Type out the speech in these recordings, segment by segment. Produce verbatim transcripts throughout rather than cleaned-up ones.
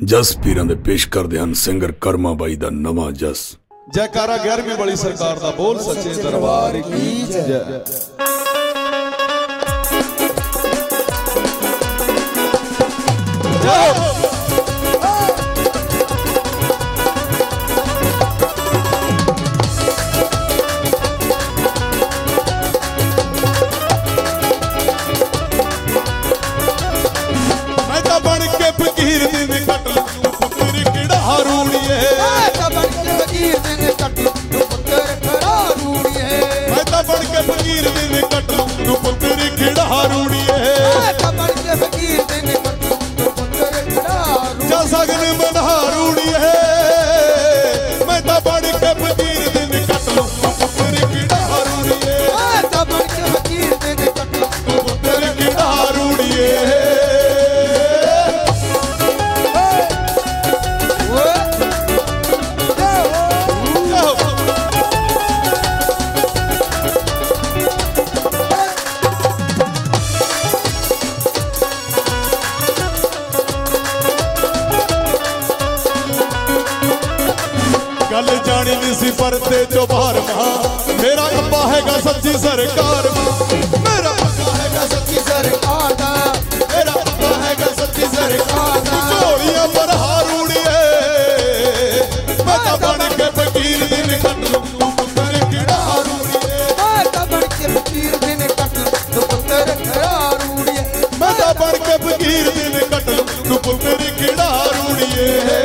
जस पीरां दे पेश करदे हन सिंगर कर्मा बाई दा नवां जस। जयकारा ग्यारहवीं बड़ी सरकार दा बोल सच्चे दरबार की जय। गल जानी नहीं सी परते जो बार मां मेरा अब्बा हैगा सच्ची सरकार मां मेरा अब्बा हैगा सच्ची सरकार दा मेरा अब्बा हैगा सच्ची सरकार दा झोलियां पर हारूड़िए मैं ता बन के फकीर दिन कट लूं तू पुत्तर किड़ा हारूड़िए मैं ता बन के फकीर दिन कट लूं तू पुत्तर किड़ा हारूड़िए मैं ता बन के फकीर दिन कट लूं तू पुत्तर किड़ा हारूड़िए।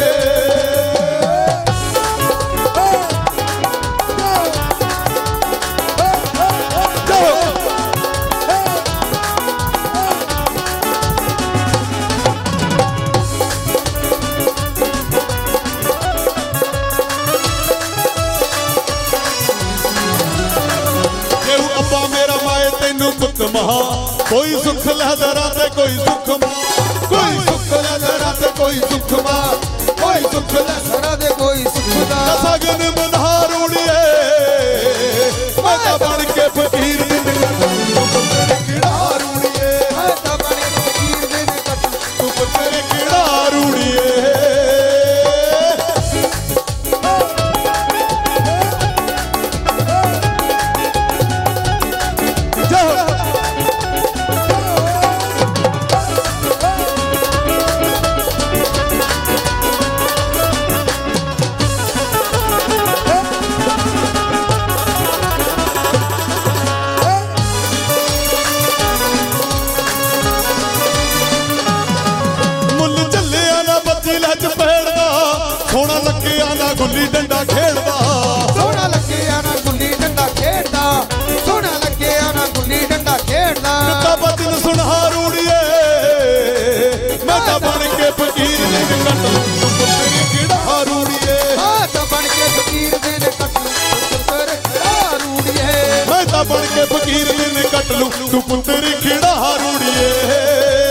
कोई सुख लहदरा ते कोई सुख मां कोई सुख लहदरा ते कोई सुख मां कोई सुख लहदरा ते कोई सुख दा सगन बधारूड़िए मैं ता बन के फकीर दिन किड़ा रूड़िए मैं ता बन के फकीर दिन तू पुत्तर किड़ा रूड़िए। सोना लगे आना गुल्ली डंडा खेड़दा सोना लगे आना गुल्ली डंडा खेड़दा सोना लगे आना गुल्ली डंडा खेड़दा तब दिन सुनहारूड़िए मैं ता बन के फकीर दिन कट लूं तू पुत्तर किड़ा हारूड़िए मैं ता बन के फकीर दिन कट लूं तू पुत्तर किड़ा हारूड़िए मैं ता बन के फकीर दिन कट लूं तू पुत्तर किड़ा हारूड़िए।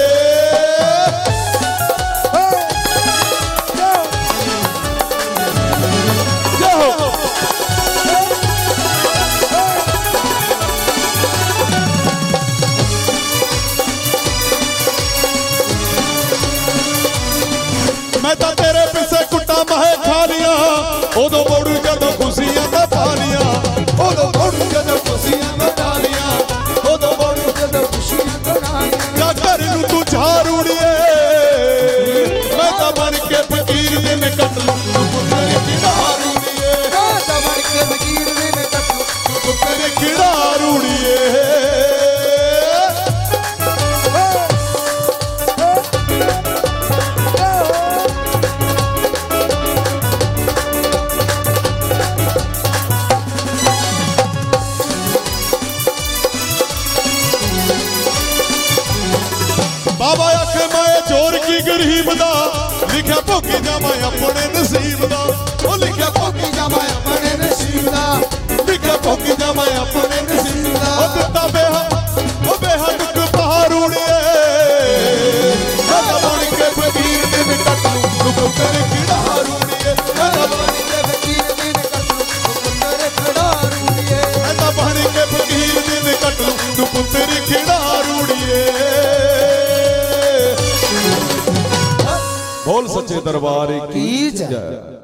मैं ता तेरे पिछे कुट्टा महे खा लिया ओदो मोड़ू जदों खुशियां दा पा लिया ओदो मोड़ू जदों खुशियां दा पा लिया ओदो मोड़ू जदों खुशियां दा पा लिया घर नू तू झारूड़िए मैं ता बन के फकीर दिन कट लूं तू पुत्तर किड़ा हारूड़िए मैं ता बन के फकीर दिन कट लूं तू पुत्तर किड़ा हारूड़िए। बाबा आखे मैं चोर की गरीब दा लिखा भोगी जावा अपने नसीब दा ओ लिखा भोगी जावा अपने नसीब दा लिखा भोगी जावा अपने नसीब दा ओ दिता बेहा ओ बेहा दुख पहारूड़िए मैं ता बन के फकीर दिन कट लूं तू पुत्तर किड़ा हारूड़िए मैं ता बन के फकीर दिन कट लूं तू पुत्तर किड़ा हारूड़िए मैं ता बन के फकीर दिन कट लूं तू पुत्तर किड़ा हारूड़िए। बोल सच सच्चे दरबार की की जय। जय।